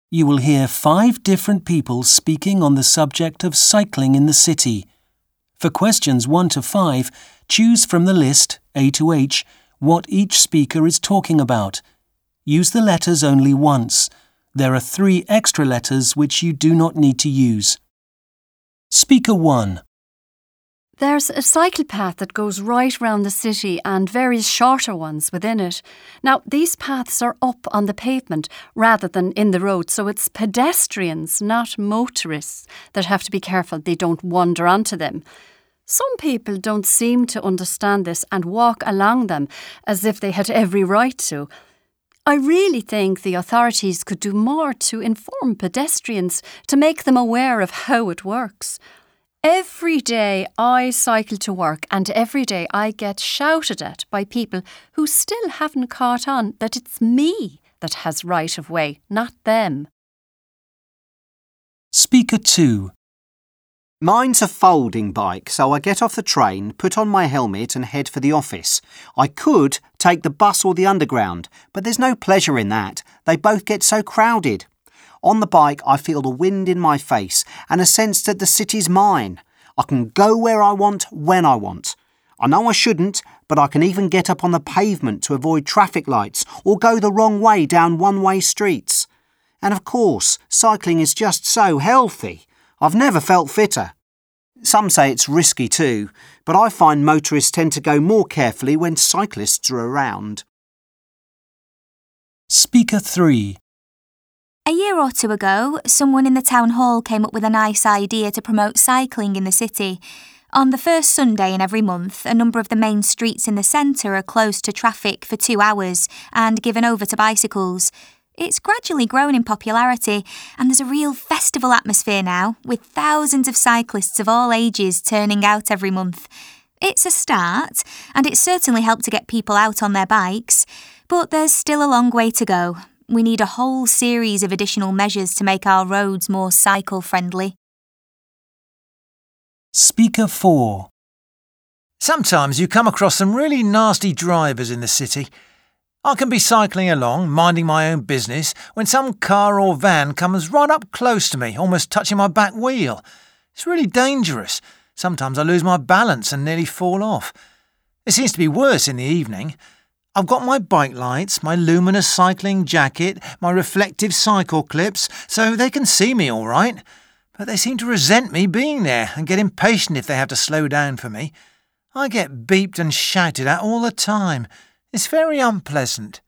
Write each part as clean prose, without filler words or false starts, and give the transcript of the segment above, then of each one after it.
You will hear 5 different people speaking on the subject of cycling in the city. For questions 1 to 5, choose from the list, A to H, what each speaker is talking about. Use the letters only once. There are 3 extra letters which you do not need to use. Speaker 1. There's a cycle path that goes right round the city and various shorter ones within it. Now, these paths are up on the pavement rather than in the road, so it's pedestrians, not motorists, that have to be careful they don't wander onto them. Some people don't seem to understand this and walk along them as if they had every right to. I really think the authorities could do more to inform pedestrians to make them aware of how it works. Every day I cycle to work and every day I get shouted at by people who still haven't caught on that it's me that has right of way, not them. Speaker 2. Mine's a folding bike, so I get off the train, put on my helmet and head for the office. I could take the bus or the underground, but there's no pleasure in that. They both get so crowded. On the bike, I feel the wind in my face and a sense that the city's mine. I can go where I want, when I want. I know I shouldn't, but I can even get up on the pavement to avoid traffic lights or go the wrong way down one-way streets. And of course, cycling is just so healthy. I've never felt fitter. Some say it's risky too, but I find motorists tend to go more carefully when cyclists are around. Speaker 3. A year or 2 ago, someone in the town hall came up with a nice idea to promote cycling in the city. On the first Sunday in every month, a number of the main streets in the centre are closed to traffic for 2 hours and given over to bicycles. It's gradually grown in popularity, and there's a real festival atmosphere now, with thousands of cyclists of all ages turning out every month. It's a start, and it's certainly helped to get people out on their bikes, but there's still a long way to go. We need a whole series of additional measures to make our roads more cycle-friendly. Speaker 4. Sometimes you come across some really nasty drivers in the city. I can be cycling along, minding my own business, when some car or van comes right up close to me, almost touching my back wheel. It's really dangerous. Sometimes I lose my balance and nearly fall off. It seems to be worse in the evening. I've got my bike lights, my luminous cycling jacket, my reflective cycle clips, so they can see me all right. But they seem to resent me being there and get impatient if they have to slow down for me. I get beeped and shouted at all the time. It's very unpleasant.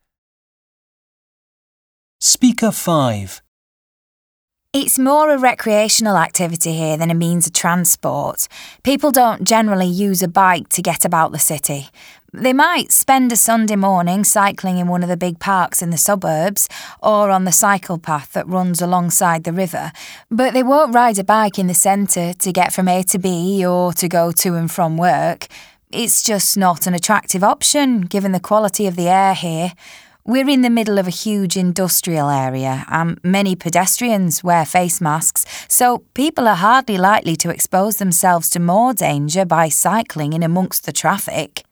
Speaker 5. It's more a recreational activity here than a means of transport. People don't generally use a bike to get about the city. They might spend a Sunday morning cycling in one of the big parks in the suburbs or on the cycle path that runs alongside the river, but they won't ride a bike in the centre to get from A to B or to go to and from work. It's just not an attractive option given the quality of the air here. We're in the middle of a huge industrial area and many pedestrians wear face masks, so people are hardly likely to expose themselves to more danger by cycling in amongst the traffic.